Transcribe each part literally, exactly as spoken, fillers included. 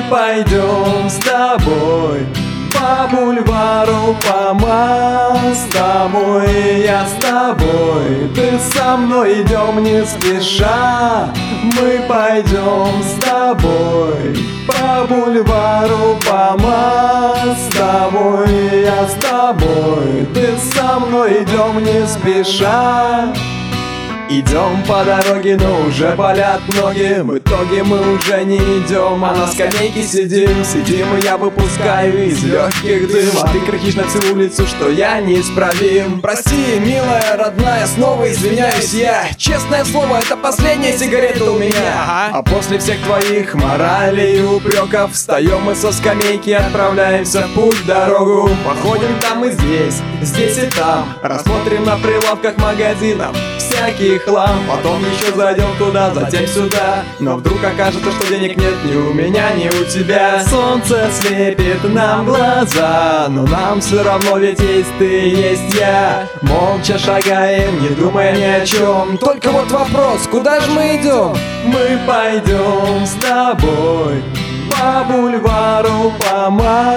пойдем с тобой по бульвару, по мостовой. Я с тобой, ты со мной, идем не спеша. Мы пойдем с тобой по бульвару, по мостовой. Я с тобой, ты со мной, идем не спеша. Идем по дороге, но уже болят ноги. В итоге мы уже не идем, а на скамейке сидим. Сидим, и я выпускаю из легких дым. А ты кричишь на всю улицу, что я неисправим. Прости, милая, родная, снова извиняюсь я. Честное слово, это последняя сигарета у меня. А после всех твоих моралей и упреков встаем мы со скамейки, отправляемся в путь, дорогу. Походим там и здесь, здесь и там. Рассмотрим на прилавках магазинов всякий хлам. Потом еще зайдем туда, затем сюда. Но вдруг окажется, что денег нет ни у меня, ни у тебя. Солнце слепит нам глаза, но нам все равно, ведь есть ты, есть я. Молча шагаем, не думая ни о чем. Только вот вопрос, куда же мы идем? Мы пойдем с тобой по бульвару, по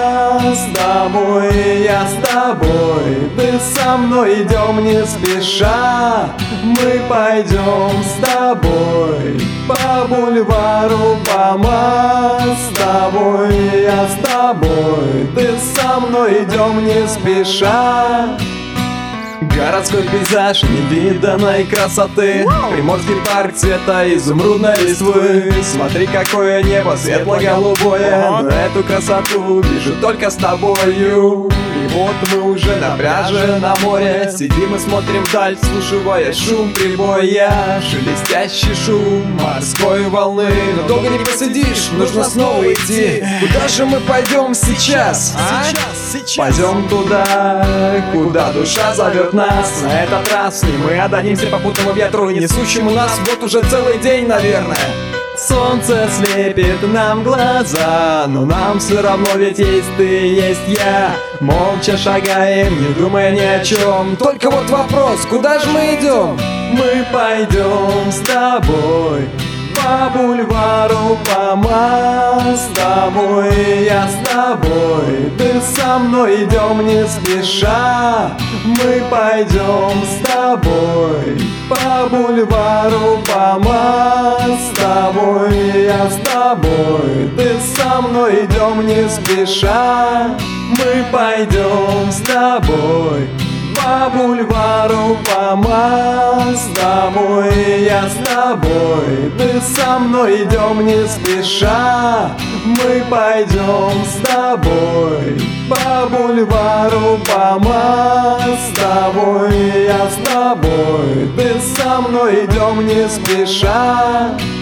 мостовой. Я с тобой, ты со мной, идем не спеша. Мы пойдем с тобой по бульвару, по мостовой. Я с тобой, ты со мной, идем не спеша. Городской пейзаж невиданной красоты. Приморский парк цвета изумрудной листвы. Смотри, какое небо светло-голубое. Но эту красоту вижу только с тобою. И вот мы уже на пляже, на море. Сидим и смотрим вдаль, вслушивая шум прибоя. Шелестящий шум морской волны. Но долго не посидишь, нужно снова идти. Куда же мы пойдем сейчас? А? Пойдем туда, куда душа зовет нас. На этот раз не мы отдадимся попутному ветру, несущему нас вот уже целый день, наверное. Солнце слепит нам глаза, но нам все равно, ведь есть ты, есть я. Молча шагаем, не думая ни о чем. Только вот вопрос, куда же мы идем? Мы пойдем с тобой по бульвару, по мостовой. Я с тобой, ты со мной, идем не спеша. Мы пойдем с тобой по бульвару, по мостовой. Я с тобой, ты со мной, идем не спеша. Мы пойдем с тобой по бульвару, по мостовой. Я с тобой, ты со мной, идем не спеша. Мы пойдем с тобой по бульвару, по мостовой. Я с тобой, ты со мной, идем не спеша.